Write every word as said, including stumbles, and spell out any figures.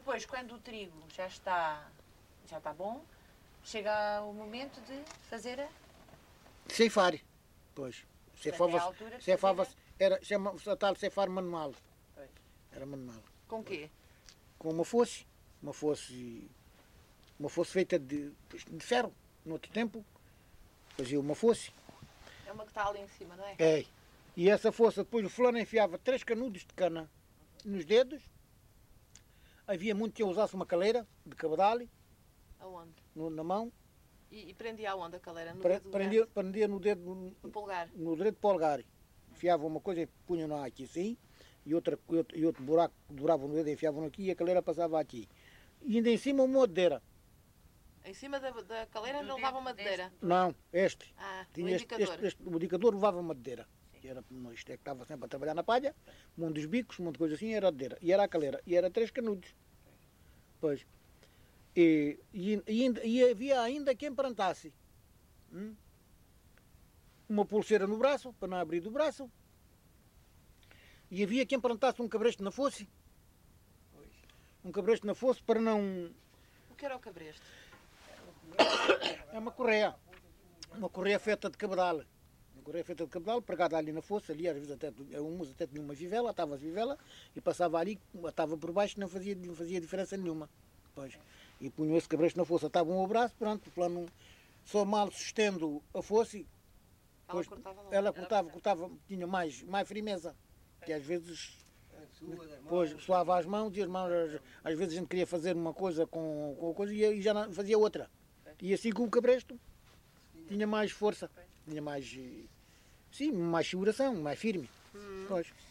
depois, quando o trigo já está, já está bom, chega o momento de fazer a... Ceifar, pois. Ceifava, é ceifava, era, chama-se a tal ceifar manual. Pois. Era manual. Com quê? Com uma foice, uma foice, uma foice feita de, de ferro. No outro tempo, fazia uma foice. É uma que está ali em cima, não é? É. E essa foice, depois o fulano enfiava três canudos de cana nos dedos. Havia muito que usasse uma caleira de cabedal. Aonde? No, na mão. E, e prendia aonde a caleira? No Pre, dedo prendia, prendia no dedo... No, no polegar? No dedo polegar. Enfiava uma coisa e punham aqui assim, e, outra, e, outro, e outro buraco dobravam no dedo e enfiavam aqui e a caleira passava aqui. E ainda em cima uma madeira. Em cima da, da caleira ainda levava uma madeira? Não, este. Ah, Tinha o este, indicador. Este, este, o indicador levava madeira. Era, isto é que estava sempre a trabalhar na palha, um monte dos bicos, um monte de coisa assim, era madeira. E era a caleira. E era três canudos. Pois. E, e, e, e havia ainda quem plantasse hum? uma pulseira no braço, para não abrir do braço. E havia quem plantasse um cabresto na foice. Um cabresto na foice para não... O que era o cabresto? É uma correia. Uma correia feita de cabedal. Uma correia feita de cabedal, pregada ali na foice, ali às vezes até, umas até tinha uma vivela, atava a vivela e passava ali, atava por baixo, não fazia, não fazia diferença nenhuma. Pois. E punham esse cabresto na foice, atavam o braço, pronto, o plano, só mal sustendo a foice, ela pois, cortava logo. ela cortava, cortava, tinha mais, mais firmeza, que às vezes, depois suava as mãos e as mãos, às vezes a gente queria fazer uma coisa com, com a coisa e já não, fazia outra. E assim com o cabresto tinha mais força, tinha mais, sim, mais seguração, mais firme. Hum. Pois.